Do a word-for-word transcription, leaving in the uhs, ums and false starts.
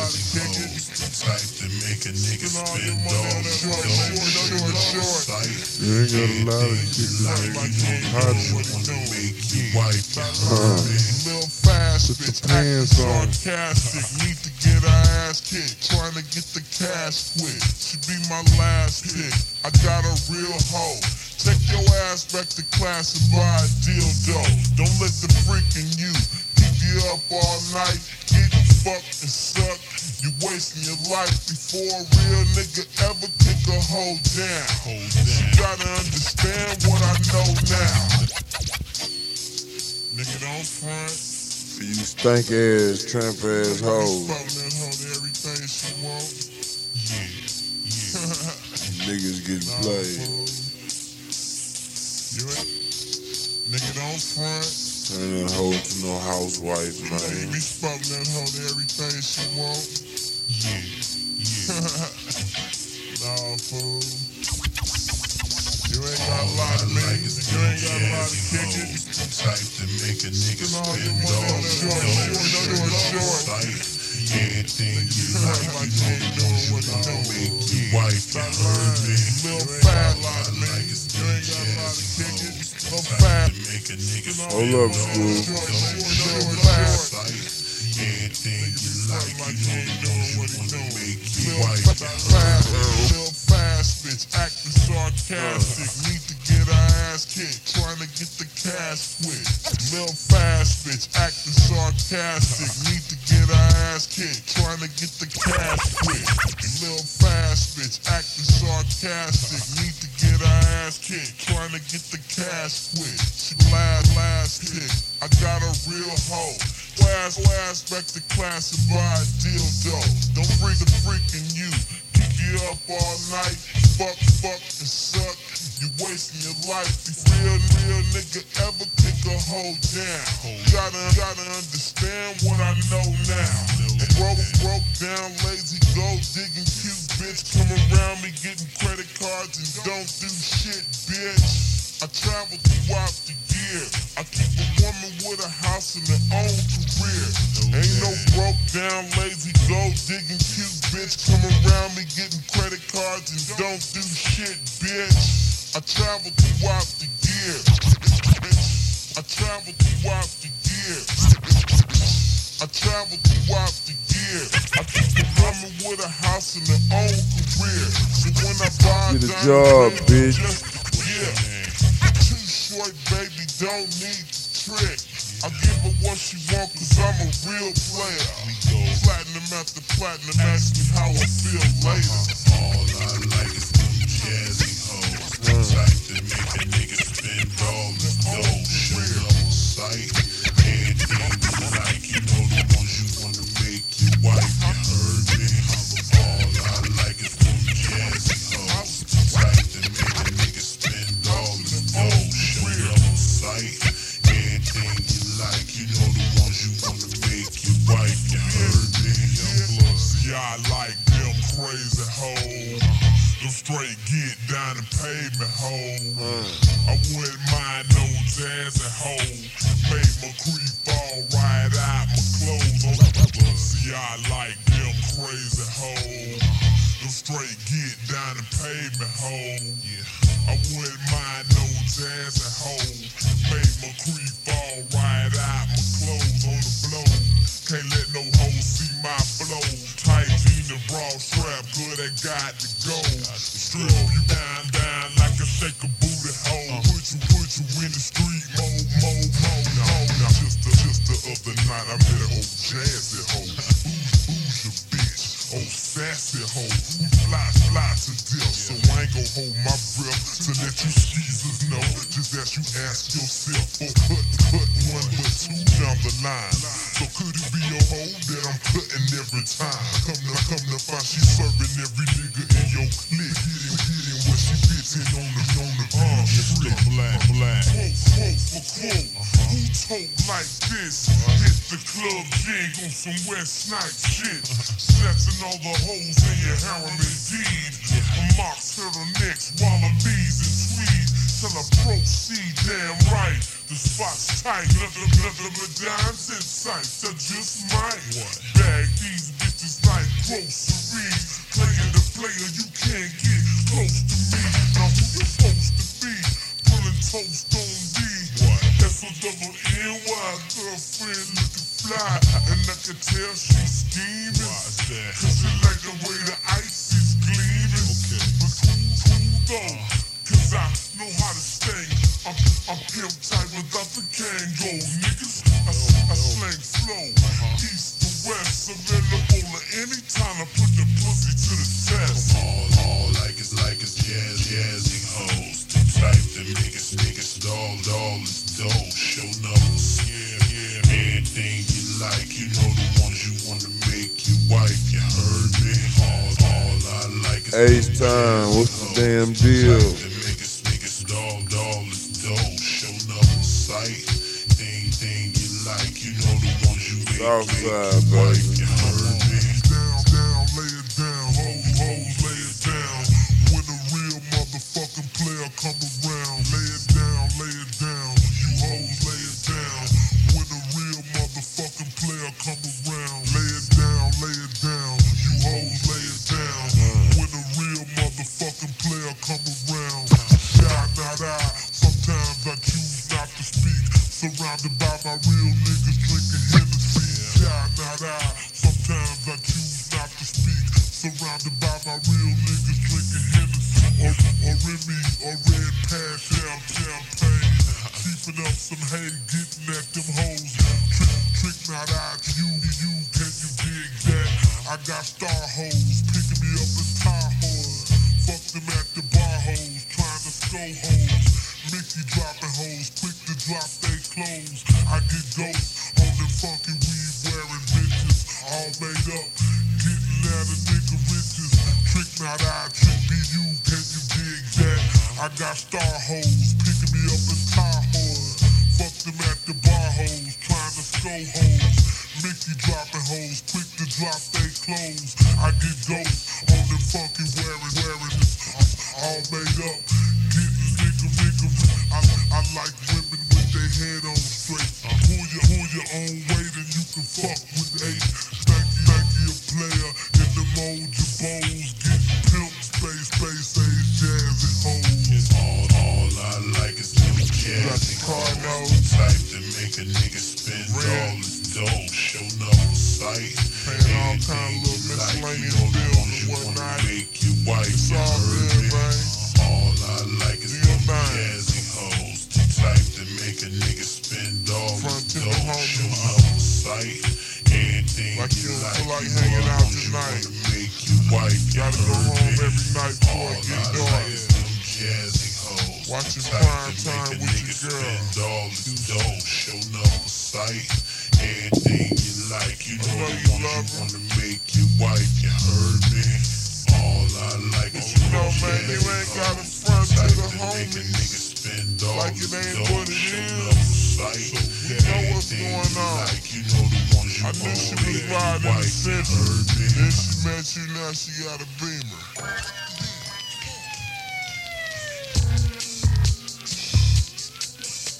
how to kick it. Type to make a nigga spend all the dough. You ain't got a lot of kickers, nigga. Hot Wanna make you wipe your Uh, Little fast Put the bitch, pants on. sarcastic. Need to get her ass kicked, trying to get the cash quick. She be my last pick. I got a real hoe. Take your ass back to class and buy a dildo. Don't let the freaking you keep you up all night, getting fucked and sucked. You wasting your life before a real nigga ever kick a hoe down. You gotta understand what I know now. Nigga don't front. for you stank ass, tramp ass hoes. Fucking that hoe to everything she want. Niggas getting played. You ain't. Nigga don't front. Turn that hoe into no housewife, You man. be fucking that hoe to everything she want. Nah, fool. You ain't got a lot of me. You ain't got a lot of kicking. Type to make a nigga Spend all your spend money all on the that short, short, short, short. dough. Anything you like, Like you you ain't know doing what the you ones you doing. wanna make you wipe. You Stop heard lying. me? Little fat lot, man. Like it's You ain't got a lot of jazzy kicking. hoes. Little Type fat. to make a nigga Spend all Hold your up, money on school. that short, short, short, Sight. short. Anything you like, Like you you know ain't the doing ones you what he wanna doing. make you Little wipe. fat, little fast bitch, acting sarcastic. Need to get her ass kicked, trying to get the cash quick. Little fast bitch, acting sarcastic. Need to get her ass kicked, trying to get the cash quick. Little fast bitch, acting sarcastic. Need to get her ass kicked, trying to get the cash quick. She last, last pick. I got a real hoe. Ass, ass back to class and buy a dildo. Don't freak the freaking you. Keep you up all night. Fuck, fuck, and suck. You wasting your life. If real, real nigga ever kick a hoe down. Gotta, gotta understand what I know now. Broke, broke down, lazy, gold digging, cute bitch. Come around me getting credit cards and don't do shit, bitch. I travel throughout the year. I keep a woman with a house and her own career. Ain't no broke down, lazy, gold digging, cute bitch. Come around me getting credit cards and don't do shit, bitch. I travel throughout the year. I travel throughout the year. I travel throughout the year. I keep a woman with a house and her own career. So when I buy Get a diamonds, job, baby, bitch. just yeah. Too short, baby, don't need the trick. I give her what she want cause I'm a real player. Platinum after platinum, ask me how I feel later. All I like is them jazzy hoes. The type to make a nigga spend all the dough. Shit on sight. Anything you like, you know the ones you wanna make you wipe. You heard me? All I like is them jazzy hoes. The type to make a nigga spend all the dough. Shit on sight. Anything you like, you know the ones you wanna make you wipe. You heard me? See, I like them crazy hoes. Them straight get down and pavement hoes. I wouldn't mind no jazzy hoes. Make my creep fall right out my clothes. Oh, see, I like them crazy hoes. Them straight get down and pavement hoes. I wouldn't mind no jazzy hoes. Make my creep fall right out my clothes on the blow. Can't let no hoe see my flow. Tight jeans and broad strap, good, I got to go. Strip you down, down like a shake a booty hole. Put you, put you in the street, mo, mo, mo, no. Now just the, just the other night I met an old jazzy hoe. Who's, who's your bitch? Old sassy hoe. Who fly, fly to death, so I ain't gon' hold my breath to let you skeezers know. Just as you ask yourself, oh, cut, cut one but two down the line. So could it be a hoe that I'm cutting every time? Come to, come to find she serving every nigga in your clique. Hitting, hitting what she bitchin' on the, on the arm. Mister Black, Black. Quote, quote for quote. Who told like this? Hit the club jig on some West Snipe shit. Snatching all the hoes in your harem indeed. Marks, turtlenecks, wallabies, and tweed. Till I proceed, damn right. The spot's tight, nothing, nothing but dimes in sight. So just might bag these bitches like scheming. Cause you like the way the ice is gleaming. Okay. But cool, cool though, cause I know how to sting. I'm, I'm pimp type without the Kango. Niggas, I, I slang flow. East to west, available at any time. I put the pussy to the test. All, all like it's like it's jazz, jazzy hoes. The type that make us, make us doll, doll is dope. Show numbers, yeah, yeah. Anything you like, you know the ones you wanna make your wife. You heard me? All, all I like is Ace time, what's the damn deal? that make us, make us doll, doll is dope. Show numbers, sight. Thing, thing you like, you know the ones you make, make your Southside, wife. baby. You heard me? Down, down, lay it down, hoes, hoes, lay it down. When a real motherfucking player come around, lay it down, lay it down. You hoes, lay it down. When a real motherfucking player come around, lay it down, lay it down. You hoes, lay it down. When a real motherfucking player come around, shot not I. Sometimes I choose not to speak. Surrounded by my real niggas drinking Hennessy. Shot not I. Sometimes I choose not to speak. Surrounded by my real niggas drinking Hennessy. Or, or Remy, or Red Passion, champagne. Keeping up some hay, getting at them hoes. Trick, trick not I, you, you, can you dig that? I got star hoes, picking me up in Tahoe. Fuck them at the bar hoes, trying to score hoes. Mickey dropping hoes, quick to drop they clothes. I get ghosts on them funky weed wearing bitches. All made up, getting at a nigga riches. Trick not I, trick be you, can you dig that? I got star hoes, picking me up in Tahoe. Fuck them at the bar hoes, trying to score hoes. Mickey dropping hoes, quick to drop they clothes. I get ghosts on them funky wearing wearing all made up, getting nigga nigga. I, I like women with their head on straight. Pull your pull your own weight and you can fuck with eight. Thank you, thank you, a player in the mold your bowls, getting pimp space, space age, jazzy hoes. All, all I like is them jazzy hoes. The type that make a nigga spend dollars, dope. Show numbers, sight. Paying all kind of little miscellaneous bills and whatnot. Make your wife, It's you all heard good, me? man. All I like is Do your them thing. jazzy hoes. The type that make a nigga spend dollars, Front to the dope. home. Show numbers, sight. Anything Like you you don't like, feel like you hanging know out the ones you tonight. wanna make your wife, you Gotta go heard home me? every night before All it get I dark. like is them jazzy hoes. Watching The type prime that time make a with nigga your girl. spend dollars, dope. Show numbers, sight. Anything you like, you know know the you ones love you her. wanna make your wife, you heard me? All I like is You know, them man, you jazzy ain't gotta hoes. front to Type the that make a homies nigga spend dollars, like it ain't dope. what it Show is. numbers, sight. We know what's Anything going you on. like, you know the ones you I knew wanna she make was your riding the wife, you Central. heard me? Then she met you, now she got a Beamer.